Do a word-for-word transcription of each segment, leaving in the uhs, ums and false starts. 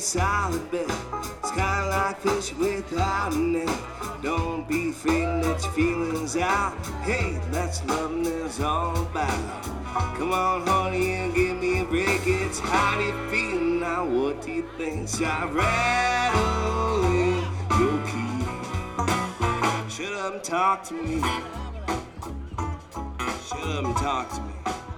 solid bet. It's kinda like fishing without a net. Don't be afraid to let your feelings out. Hey, that's what loving is all about. Come on, honey, and give me a break. It's how do you feel now? What do you think? Shall I rattle in your key? Shut up and talk to me. Shut up and talk to me.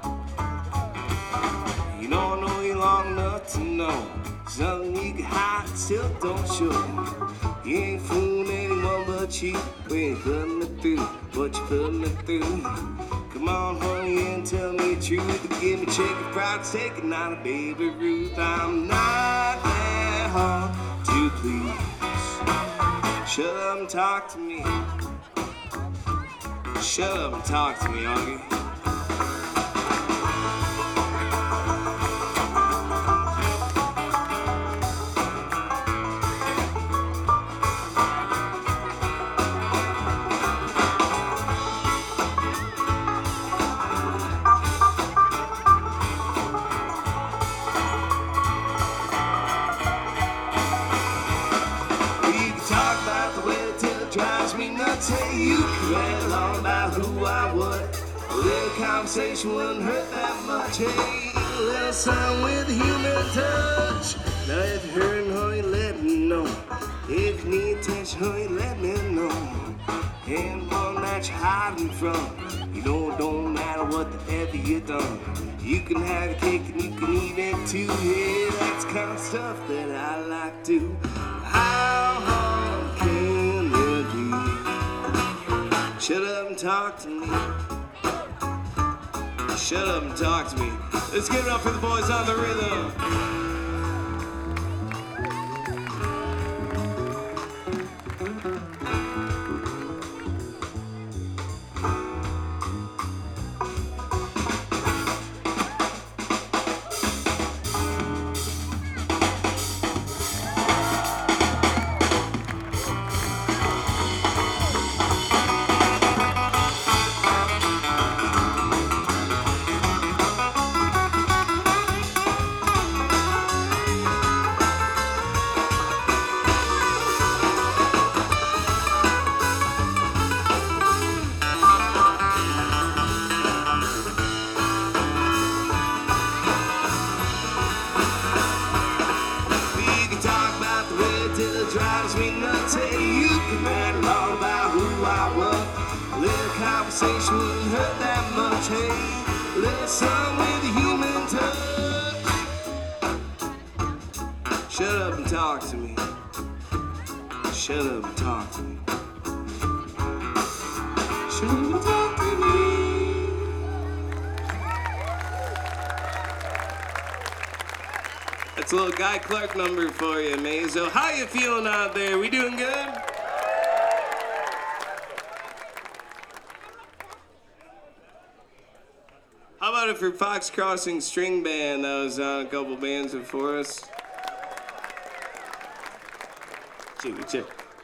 You don't know you long enough to know something you can hide, still don't show. You ain't fooling anyone but you. We ain't putting it through what you putting it through. Come on, honey, and tell me the truth. Give me chicken fried steak and not a baby Ruth. I'm not that hard to please. Shut up and talk to me. Shut up and talk to me, Augie. Drives me nuts. Hey, you can rattle on about who I was. A little conversation wouldn't hurt that much. Hey, a little something with a human touch. Now if you're hurting, honey, let me know. If you need attention, honey, let me know. And one that you're hiding from. You know it don't matter what the ever you done. You can have your cake and you can eat it too. Yeah, that's the kind of stuff that I like to. How hard can shut up and talk to me. Shut up and talk to me. Let's give it up for the boys on the rhythm. Drives me nuts. Hey, you can rattle on about who I was. A little conversation wouldn't hurt that much. Hey, a little something with a human touch. Shut up and talk to me. Shut up and talk to me. Shut up and talk to me. That's a little Guy Clark number for you, Mazo. How you feeling out there? We doing good? How about it for Fox Crossing String Band that was on a couple bands before us? Check, check.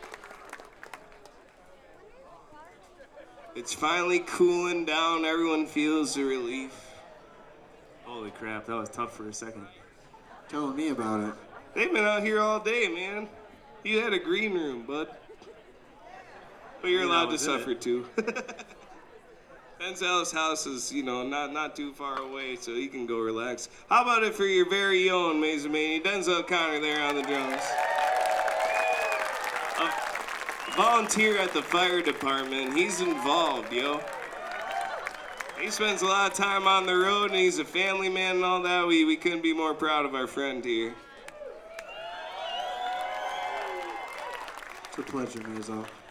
It's finally cooling down. Everyone feels the relief. Holy crap, that was tough for a second. Telling me about it. They've been out here all day, man. You had a green room, bud. But you're allowed to suffer too. Benzell's house is, you know, not not too far away, so you can go relax. How about it for your very own Mazamania, Denzel Connor there on the drums. A volunteer at the fire department. He's involved, yo. He spends a lot of time on the road, and he's a family man and all that. We, we couldn't be more proud of our friend here. It's a pleasure, Mazo.